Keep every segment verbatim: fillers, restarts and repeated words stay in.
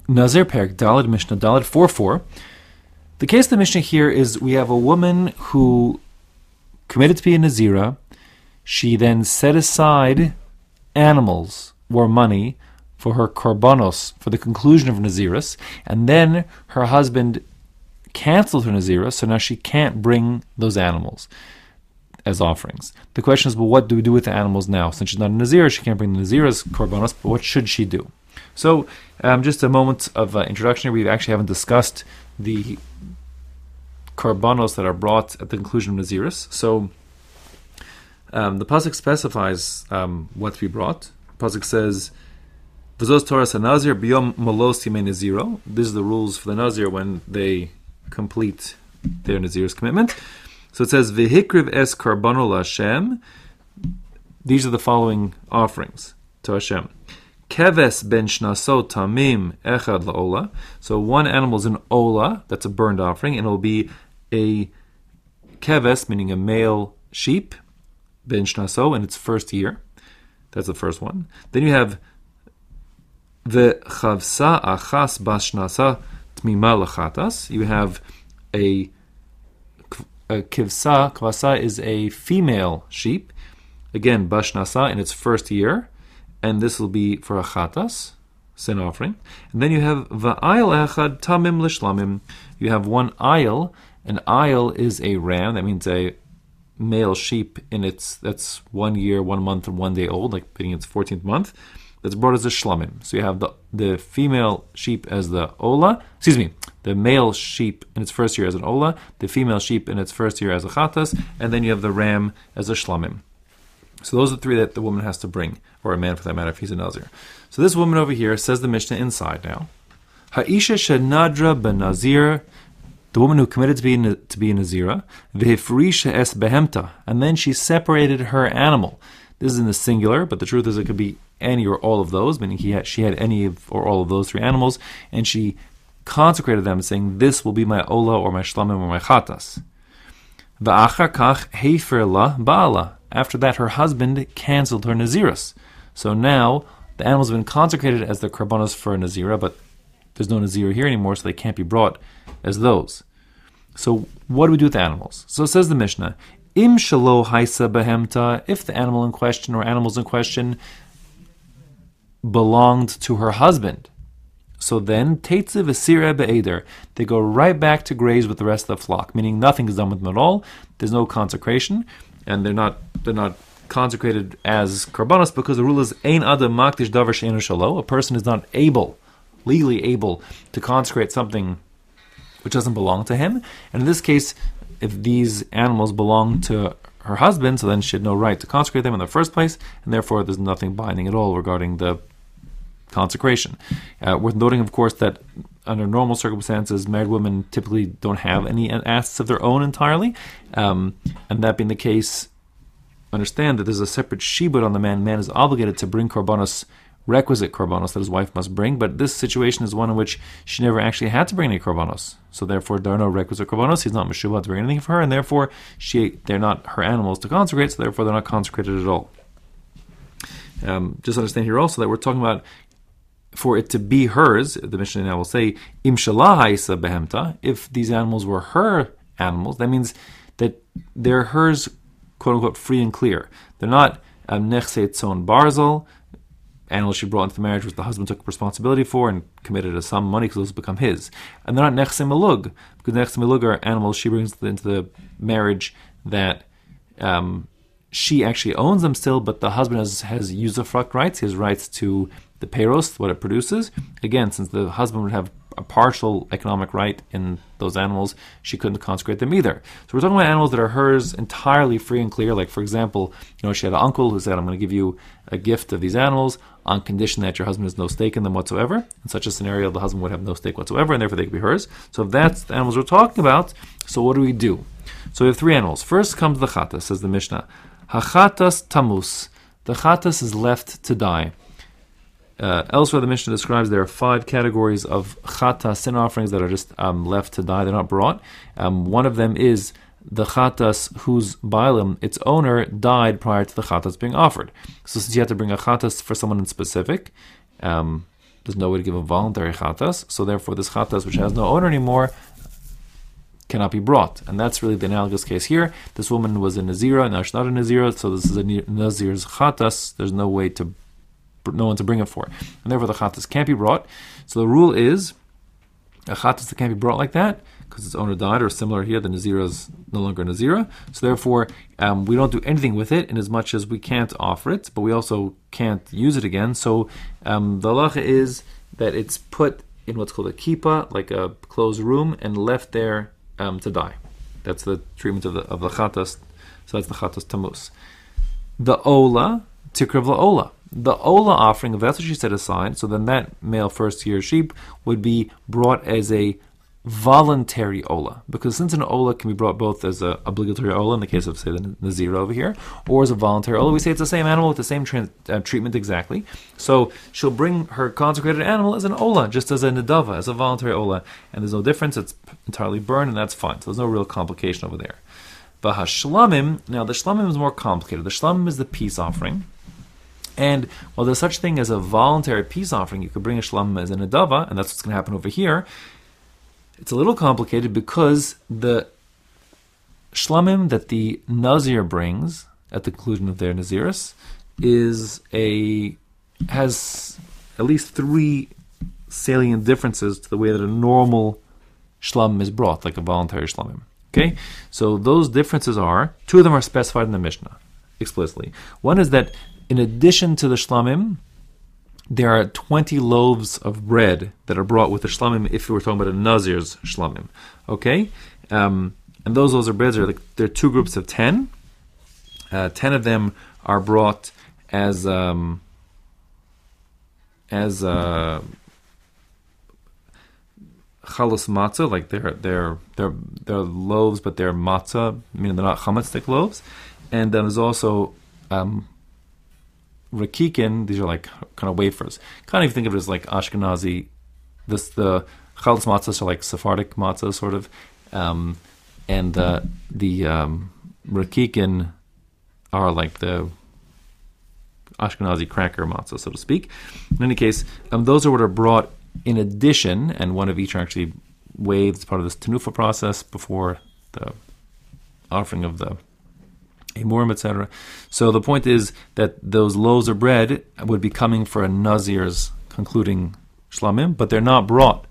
Nazir Perik Daled, Mishnah Daled four four. The case of the Mishnah here is we have a woman who committed to be a Nazira. She then set aside animals or money for her korbanos, for the conclusion of Naziris, and then her husband canceled her Nazira, so now she can't bring those animals as offerings. The question is, well, what do we do with the animals now? Since she's not a Nazira, she can't bring the Nazira's korbanos, but what should she do? So, um, just a moment of uh, introduction here. We actually haven't discussed the korbanos that are brought at the conclusion of Naziris. So, um, the pasuk specifies um, what to be brought. The pasuk says, "V'zos Torah Nazir biyom molos yimei Naziro." These are the rules for the Nazir when they complete their Nazir's commitment. So it says, "V'hikriv es karbano l'Hashem." These are the following offerings to Hashem. Keves ben shnaso tamim echad la'ola. So one animal is an ola, that's a burned offering, and it will be a keves, meaning a male sheep, ben shnaso, in its first year. That's the first one. Then you have the chavsa achas bas shnasa tmima lachatas. You have a, a kivsa. Kvasa is a female sheep, again bas shnasa, in its first year. And this will be for a chatas, sin offering. And then you have va'ayil echad tamim l'shlamim. You have one ayil. An ayil is a ram. That means a male sheep in its, that's one year, one month, and one day old, like being its fourteenth month. That's brought as a shlamim. So you have the the female sheep as the ola. Excuse me, the male sheep in its first year as an ola, the female sheep in its first year as a chatas, and then you have the ram as a shlamim. So those are the three that the woman has to bring, or a man for that matter, if he's a nazir. So this woman over here, says the Mishnah inside now, Ha'isha shenadra ben nazir, the woman who committed to be to be a nazira, v'hifrisha es behemta, and then she separated her animal. This is in the singular, but the truth is it could be any or all of those, meaning he had, she had any of, or all of those three animals, and she consecrated them, saying, "This will be my ola or my shlamim or my chatas." V'achar kach heifer la ba'ala. After that, her husband canceled her Naziris. So now, the animals have been consecrated as the korbanos for a Nazira, but there's no Nazira here anymore, so they can't be brought as those. So what do we do with the animals? So it says the Mishnah, Im shalo haisa behemta, if the animal in question or animals in question belonged to her husband, so then, teitze v'sireh be'eder, they go right back to graze with the rest of the flock, meaning nothing is done with them at all, there's no consecration, and they're not they're not consecrated as korbanos, because the rule is ein adam makdish davar she'enu shalo. A person is not able, legally able, to consecrate something which doesn't belong to him. And in this case, if these animals belong to her husband, so then she had no right to consecrate them in the first place, and therefore there's nothing binding at all regarding the consecration. Uh, worth noting, of course, that under normal circumstances, married women typically don't have any assets of their own entirely. Um, and that being the case, understand that there's a separate shibud on the man. Man is obligated to bring korbanos, requisite korbanos that his wife must bring, but this situation is one in which she never actually had to bring any korbanos. So therefore, there are no requisite korbanos. He's not meshuvah to bring anything for her, and therefore, she they're not her animals to consecrate, so therefore they're not consecrated at all. Um, just understand here also that we're talking about for it to be hers. The Mishnah now will say, Im shalah haisa behemta, if these animals were her animals, that means that they're hers, quote unquote, free and clear. They're not nechse tzon barzel, animals she brought into the marriage which the husband took responsibility for and committed a sum of money because those become his. And they're not nechse melug, because nechse melug are animals she brings into the marriage that um, she actually owns them still, but the husband has, has usufruct rights. He has rights to the peiros, what it produces. Again, since the husband would have a partial economic right in those animals, she couldn't consecrate them either. So we're talking about animals that are hers entirely free and clear. Like, for example, you know, she had an uncle who said, "I'm going to give you a gift of these animals on condition that your husband has no stake in them whatsoever." In such a scenario, the husband would have no stake whatsoever, and therefore they could be hers. So if that's the animals we're talking about, so what do we do? So we have three animals. First comes the chatas, says the Mishnah. Hachatas tamus. The chatas is left to die. Uh, elsewhere, the Mishnah describes there are five categories of chatas, sin offerings, that are just um, left to die. They're not brought. Um, one of them is the chatas whose bailim, its owner, died prior to the chatas being offered. So since you have to bring a chatas for someone in specific, um, There's no way to give a voluntary chatas, so therefore this chatas, which has no owner anymore, cannot be brought. And that's really the analogous case here. This woman was a Nazira, now she's not a Nazira, so this is a Nazir's chatas. There's no way to, no one to bring it for. And therefore the chatas can't be brought. So the rule is, a chatas that can't be brought like that, because its owner died, or similar here, the Nazira is no longer a Nazira. So therefore, um, we don't do anything with it in as much as we can't offer it, but we also can't use it again. So um, the halacha is that it's put in what's called a kippah, like a closed room, and left there um, to die. That's the treatment of the of the chatas. So that's the chatas tamus. The ola, tikrav la'ola. The ola offering, if that's what she set aside, so then that male first year sheep would be brought as a voluntary ola, because since an ola can be brought both as a obligatory ola in the case of, say, the Nazira over here, or as a voluntary ola, we say it's the same animal with the same trans, uh, treatment exactly. So she'll bring her consecrated animal as an ola, just as a nedava, as a voluntary ola, and there's no difference. It's entirely burned, and that's fine. So there's no real complication over there. But hashlamim, now the shlamim is more complicated. The shlamim is the peace offering. And while there's such thing as a voluntary peace offering, you could bring a shlamim as a nedava, and that's what's going to happen over here. It's a little complicated because the shlamim that the Nazir brings at the conclusion of their Naziris is a has at least three salient differences to the way that a normal shlamim is brought, like a voluntary shlamim. Okay, so those differences are, two of them are specified in the Mishnah explicitly. One is that in addition to the shlamim, there are twenty loaves of bread that are brought with the shlamim if we were talking about a Nazir's shlamim. Okay? Um, and those loaves of bread are like, there are two groups of ten. Uh, ten of them are brought as um, as uh, chalus matzah, like they're they're they're they're loaves, but they're matzah, meaning they're not chametz stick loaves. And then there's also um, rakikin, these are like kind of wafers. Kind of think of it as like Ashkenazi. This the chalutz matzahs are like Sephardic matzah, sort of, um, and uh, the um, rakikin are like the Ashkenazi cracker matzah, so to speak. In any case, um, those are what are brought in addition, and one of each are actually waved as part of this tenufa process before the offering of the Emurim, et cetera. So the point is that those loaves of bread would be coming for a Nazir's concluding shlamim, but they're not brought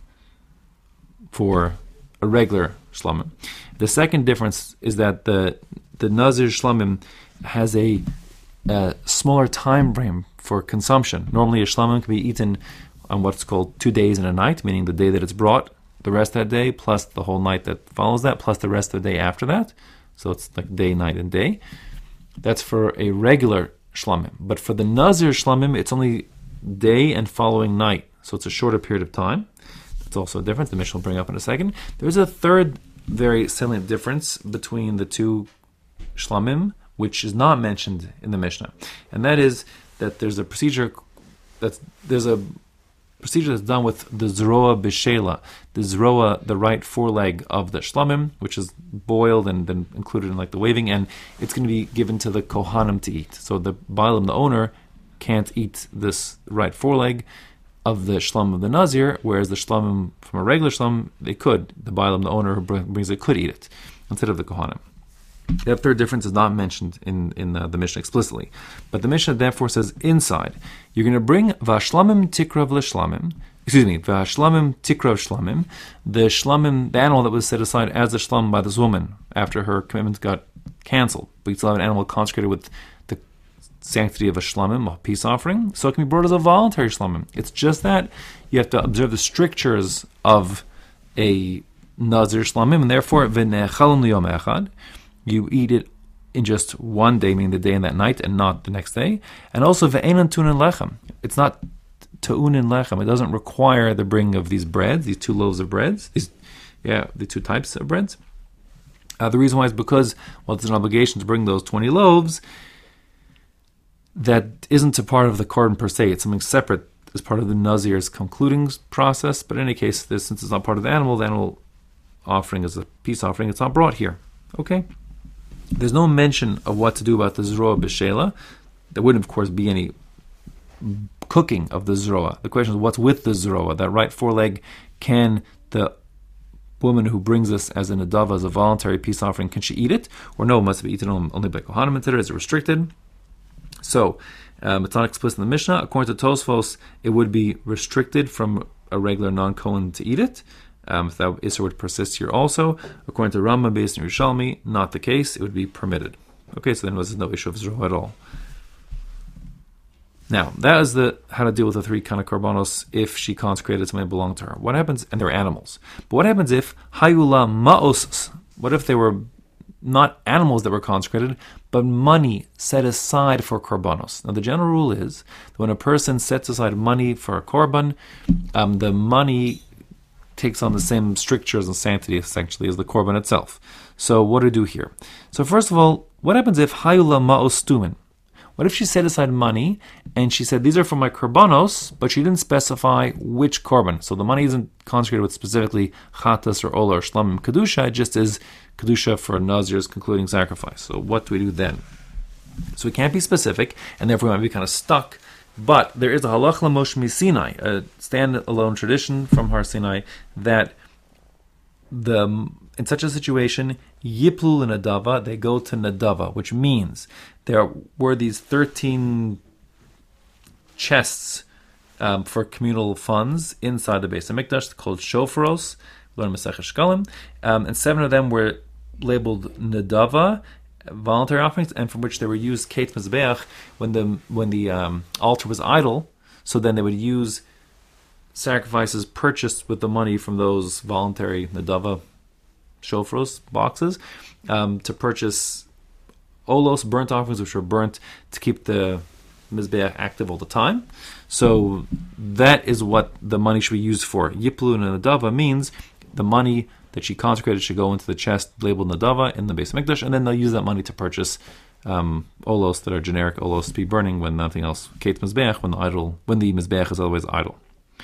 for a regular shlamim. The second difference is that the the Nazir shlamim has a, a smaller time frame for consumption. Normally a shlamim can be eaten on what's called two days and a night, meaning the day that it's brought, the rest of that day, plus the whole night that follows that, plus the rest of the day after that. So it's like day, night, and day. That's for a regular shlamim. But for the Nazir shlamim, it's only day and following night. So it's a shorter period of time. That's also a difference. The Mishnah will bring up in a second. There's a third very salient difference between the two shlamim, which is not mentioned in the Mishnah. And that is that there's a procedure that's there's a procedure that's done with the zroa b'shela, the zroa, the right foreleg of the shlamim, which is boiled and then included in like the waving, and it's going to be given to the kohanim to eat. So the bailam, the owner, can't eat this right foreleg of the shlam of the Nazir, whereas the shlamim from a regular shlam, they could. The bailam, the owner who brings it, could eat it instead of the kohanim. That third difference is not mentioned in, in uh, the Mishnah explicitly. But the Mishnah therefore says inside, you're going to bring v'ashlamim tikrav l'shlamim, excuse me, v'ashlamim tikrav shlamim, the shlamim, the animal that was set aside as a shlam by this woman after her commitment got cancelled. But you still have an animal consecrated with the sanctity of a shlamim, a peace offering, so it can be brought as a voluntary shlamim. It's just that you have to observe the strictures of a Nazir shlamim, and therefore v'ne'echalim liyom echad, you eat it in just one day, meaning the day and that night, and not the next day. And also, ve'enan tunin lechem. It's not tu'unin lechem. It doesn't require the bringing of these breads, these two loaves of breads, these, yeah, the two types of breads. Uh, the reason why is because, well, there's an obligation to bring those twenty loaves that isn't a part of the korban per se. It's something separate as part of the Nazir's concluding process. But in any case, this, since it's not part of the animal, the animal offering is a peace offering. It's not brought here. Okay? There's no mention of what to do about the zroa b'shela. There wouldn't, of course, be any cooking of the zroa. The question is, what's with the zroa? That right foreleg, can the woman who brings this as an adava, as a voluntary peace offering, can she eat it? Or no, it must be eaten only by Kohanim and Titter? Is it restricted? So, um, it's not explicit in the Mishnah. According to Tosfos, it would be restricted from a regular non-Kohen to eat it. Um, if that Isser would persist here also. According to Rambam, based in Yerushalmi, not the case. It would be permitted. Okay, so then there's no issue of Zroa at all. Now, that is the how to deal with the three kind of korbanos if she consecrated something that belonged to her. What happens, and they're animals. But what happens if hayula maos? What if they were not animals that were consecrated, but money set aside for korbanos? Now, the general rule is that when a person sets aside money for a korban, um, the money takes on the same strictures and sanctity, essentially, as the korban itself. So, what do we do here? So, first of all, what happens if hayula maos stumin? What if she set aside money and she said, these are for my korbanos, but she didn't specify which korban? So the money isn't consecrated with specifically chatas or ola or shlamim kedusha, it just is kedusha for Nazir's concluding sacrifice. So what do we do then? So we can't be specific, and therefore we might be kind of stuck. But there is a halach l'Moshe Sinai, a stand-alone tradition from Har Sinai, that the in such a situation, Yiplu and Nadava, they go to Nadava, which means there were these thirteen chests um, for communal funds inside the Beis HaMikdash called Shofaros, learn Masechah Shkalim, um, and seven of them were labeled Nadava, voluntary offerings, and from which they were used Kate Mizbeach when the when the um, altar was idle. So then they would use sacrifices purchased with the money from those voluntary Nadava Shofros boxes um, to purchase olos, burnt offerings, which were burnt to keep the Mizbeach active all the time. So that is what the money should be used for. Yiplu and Nadava means the money that she consecrated should go into the chest labeled Nadava in the Beis HaMikdash, and then they'll use that money to purchase um, olos that are generic olos to be burning when nothing else, Kate Mizbeach, when the idol, when the Mizbeach is otherwise idle.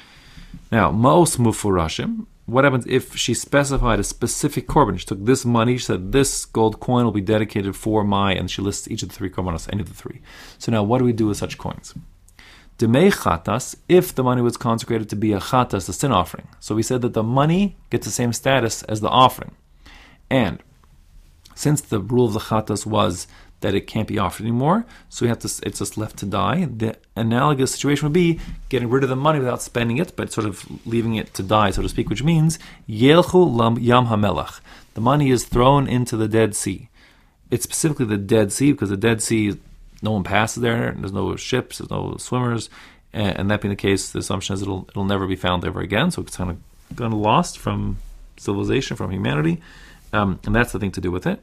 Now, Maos Mufurashim, what happens if she specified a specific korban? She took this money, she said this gold coin will be dedicated for my, and she lists each of the three korbanos, any of the three. So now what do we do with such coins? Demei chatas, if the money was consecrated to be a chatas, a sin offering. So we said that the money gets the same status as the offering. And since the rule of the chatas was that it can't be offered anymore, so we have to, it's just left to die. The analogous situation would be getting rid of the money without spending it, but sort of leaving it to die, so to speak, which means Yelchu lam yam hamelach. The money is thrown into the Dead Sea. It's specifically the Dead Sea, because the Dead Sea, no one passes there, there's no ships, there's no swimmers, and, and that being the case, the assumption is it'll it'll never be found ever again, so it's kind of kind of lost from civilization, from humanity, um, and that's the thing to do with it.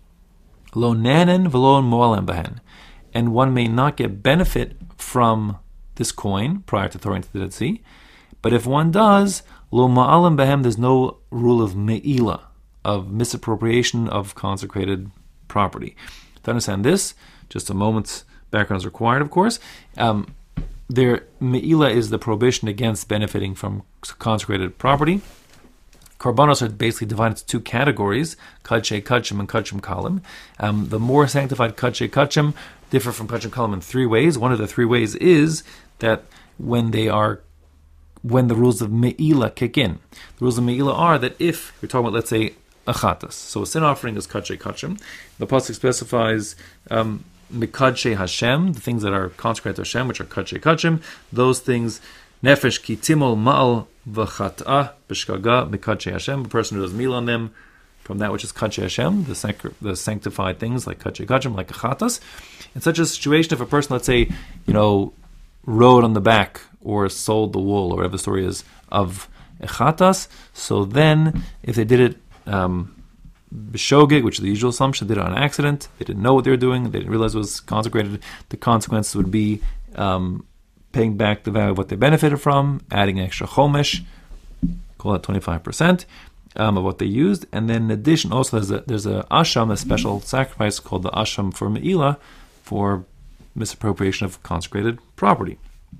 Lo nanen v'lo mo'alem behen, and one may not get benefit from this coin prior to throwing it to the Dead Sea, but if one does, lo ma'alem behem, there's no rule of me'ila, of misappropriation of consecrated property. To understand this, just a moment's background is required, of course. Um, there, me'ila is the prohibition against benefiting from consecrated property. Korbanos are basically divided into two categories, Kadshe Kachim and Kachim Kalim. Um, the more sanctified Kadshe Kachim differ from Kachim Kalim in three ways. One of the three ways is that when they are, when the rules of Me'ila kick in. The rules of Me'ila are that if you're talking about, let's say, a chatas, so a sin offering is Kadshe Kachim. The pasuk specifies um, Mekadshe Hashem, the things that are consecrated to Hashem, which are Kadshe Kachim. Those things, Nefesh ki timol ma'al v'chat'ah b'shkaga mekadshe Hashem, a person who does meal on them from that which is kadshe Hashem, the, sanct- the sanctified things like kadshe kachim, like a chatas. In such a situation, if a person, let's say, you know, rode on the back or sold the wool or whatever the story is of a chatas, so then if they did it um, b'shogeg, which is the usual assumption, did it on accident, they didn't know what they were doing, they didn't realize it was consecrated, the consequences would be um, paying back the value of what they benefited from, adding an extra chomesh, call it twenty-five percent um, of what they used, and then in addition, also there's a, there's a asham, a special sacrifice called the asham for me'ila, for misappropriation of consecrated property.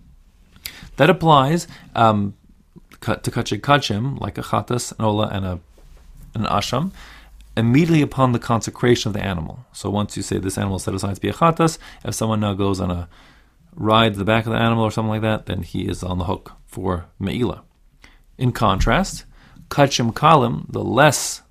That applies um, to kadshe kachim, like a chatas, an ola, and a, an asham, immediately upon the consecration of the animal. So once you say this animal is set aside to be a chatas, if someone now goes on a rides the back of the animal or something like that, then he is on the hook for me'ilah. In contrast, kachim kalim, the less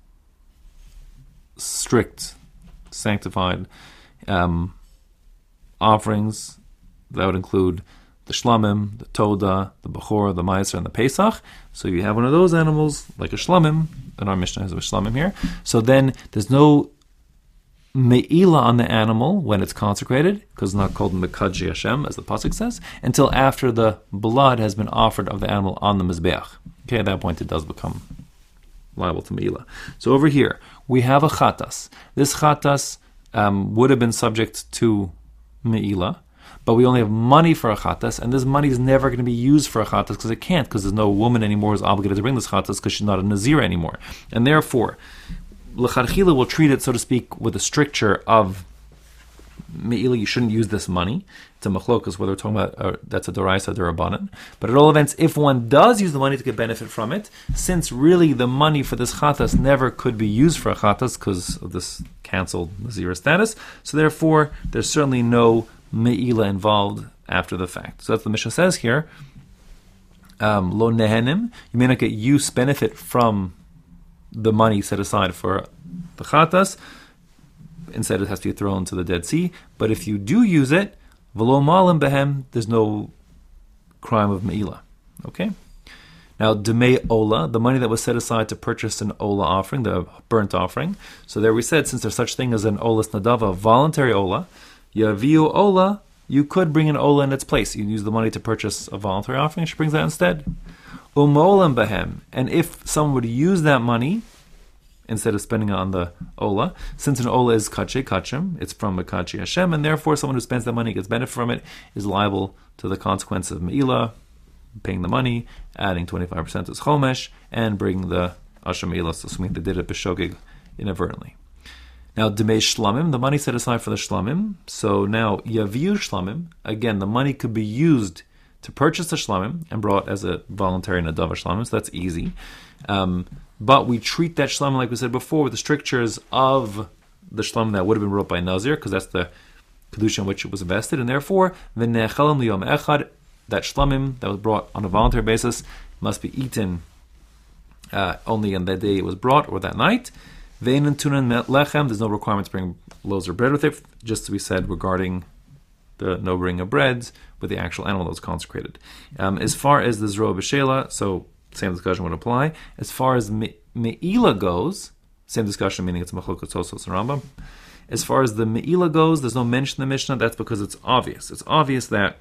strict, sanctified um, offerings, that would include the shlamim, the toda, the bechor, the meiser, and the pesach. So you have one of those animals, like a shlamim, and our Mishnah has a shlamim here. So then there's no me'ilah on the animal when it's consecrated, because it's not called mekaji Hashem, as the pasuk says, until after the blood has been offered of the animal on the mizbeach. Okay, at that point it does become liable to me'ilah. So over here, we have a chatas. This chatas um, would have been subject to me'ilah, but we only have money for a chatas, and this money is never going to be used for a chatas because it can't, because there's no woman anymore who's obligated to bring this chatas because she's not a nazir anymore. And therefore, l'chadchila will treat it, so to speak, with a stricture of me'ilah. You shouldn't use this money. It's a machlokas, whether we're talking about uh, that's a doraisa or a rabbanan. But at all events, if one does use the money to get benefit from it, since really the money for this chatas never could be used for a chatas because of this cancelled nazir status, so therefore there's certainly no me'ilah involved after the fact. So that's what the Mishnah says here. Um, Lo nehenim, you may not get use, benefit from the money set aside for the chatas. Instead, it has to be thrown to the Dead Sea. But if you do use it, v'lo malim behem, there's no crime of me'ilah. Okay? Now, demei ola, the money that was set aside to purchase an ola offering, the burnt offering. So there we said, since there's such thing as an olas nadava, voluntary ola, yaviu ola, you could bring an ola in its place. You use the money to purchase a voluntary offering, she brings that instead. Umolam behem, and if someone would use that money instead of spending it on the ola, since an ola is kache kachim, it's from a kachi Hashem, and therefore someone who spends that money, gets benefit from it, is liable to the consequence of me'ilah, paying the money, adding twenty-five percent to his chomesh, and bringing the asher me'ilah, so assuming they did it b'shogeg inadvertently. Now, demei shlamim, the money set aside for the shlamim. So now, yaviu shlamim, again, the money could be used to purchase the shlamim and brought as a voluntary nadava shlamim, so that's easy. Um, but we treat that shlamim, like we said before, with the strictures of the shlamim that would have been brought by Nazir, because that's the kedusha in which it was invested, and therefore, v'ne'echalim liyom echad, that shlamim that was brought on a voluntary basis must be eaten uh, only on that day it was brought, or that night. Ve'ein tunan lechem, there's no requirement to bring loaves of bread with it, just as we said regarding the no bringing of breads with the actual animal that was consecrated. Um, as far as the zroa b'shela, so same discussion would apply. As far as me, me'ilah goes, same discussion, meaning it's machlokas Tosfos and Rambam. As far as the me'ilah goes, there's no mention in the Mishnah. That's because it's obvious. It's obvious that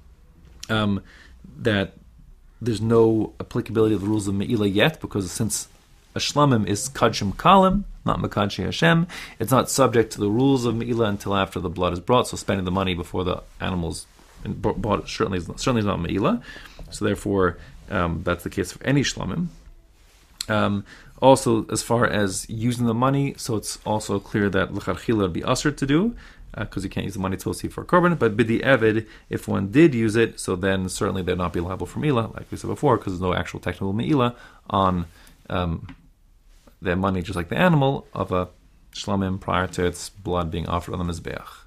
um, that there's no applicability of the rules of me'ilah yet, because since a shlamim is kachim kalim, not mekachi Hashem, it's not subject to the rules of me'ilah until after the blood is brought. So spending the money before the animals bought certainly is not, certainly is not me'ilah. So therefore, um, that's the case for any shlamim. Um, also, as far as using the money, so it's also clear that l'chadchila would be usher to do, because uh, you can't use the money to see for a korban. But b'di eved, if one did use it, so then certainly they'd not be liable for me'ilah, like we said before, because there's no actual technical me'ilah on um, their money, just like the animal of a shlamim prior to its blood being offered on the mizbeach.